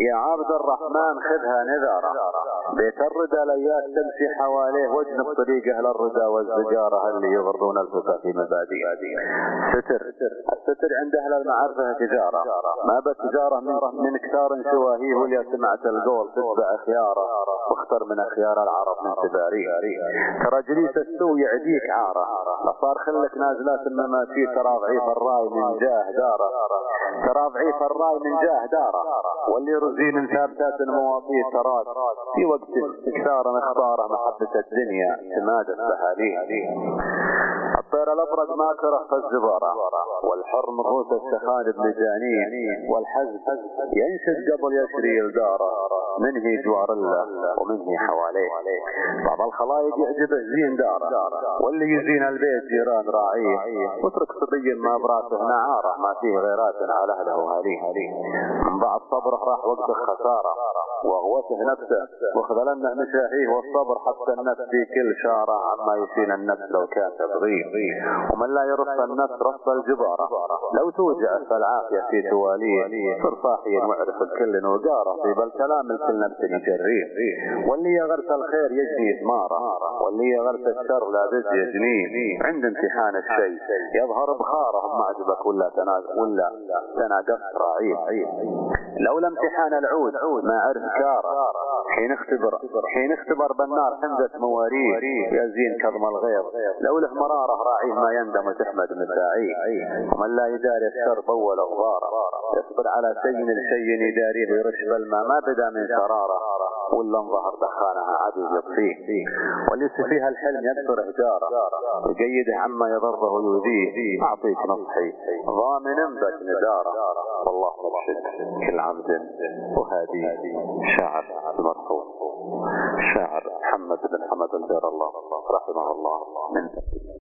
يا عبد الرحمن خذها نذارة، بيت الردى لياك تمشي حواليه واجنب طريق اهل الردى والزجارة اللي يغرون الفتى في مبادئ. الستر عند اهل المعرفة تجارة، ما بتجارة من كثار شواهيه، واللي سمعت القول تتبع خياره، واختر من خيار العرب من تباريه. ترى جليس السوء يعديك عاره، لصار خلك نازلات المماشي، ترى ضعيف الراي من جاه داره، ترى ضعيف الراي من جاه داره، واللي رزين ثابتات المواطيد تراك في وقت كثار اخباره، محبة الدنيا تمادت بحاليه. الطير الابرق ما كره في الزبارة، والحر من روس السخان بلجانيه، والحزب ينشد قبل يشري الداره، منه جوار الله ومنه حواليه. بعض الخلايق يعجبه زين داره، واللي يزين البيت جيران راعيه، واترك صبي ما براسه نعاره، ما فيه غيرات على اهله وهاليه. من بعد صبره راح وقت خساره، وغوته نفسه وخذلنه مشاهيه، والصبر حتى النفس في كل شاره، عما يشين النفس لو كان تبغيه. ومن لا يرص النفس رص الجباره، لو توجع فالعافيه في تواليه، صر صاحيا واعرف الكل وقاره، طيب الكلام الكل نفس يجريه. واللي يغرس الخير يجني ثماره، واللي يغرس الشر لا بد يجنيه. عند امتحان الشيء يظهر بخاره، ما عجبك ولا تناقصت راعيه. لولا امتحان العود ما عرف كاره، حين اختبر بالنار حمدة مواريه، يا زين كظم الغيظ لوله مراره، راعيه ما يندم وتحمد مساعيه. ومن لا يداري الشر بول غباره، يصبر على شيء الشيء يداريه، ويرش بالماء ما بدا من شراره، ولا انظهر دخانها عدو يطفيه. واللي فيها الحلم يكسر هجاره، يقيده عما يضره ويؤذيه. اعطيك نصحي ضامن بك نداره، والله مرشد كل عمد وهادي. شاعر المرحوم الشاعر محمد بن حمد الجار الله رحمه الله من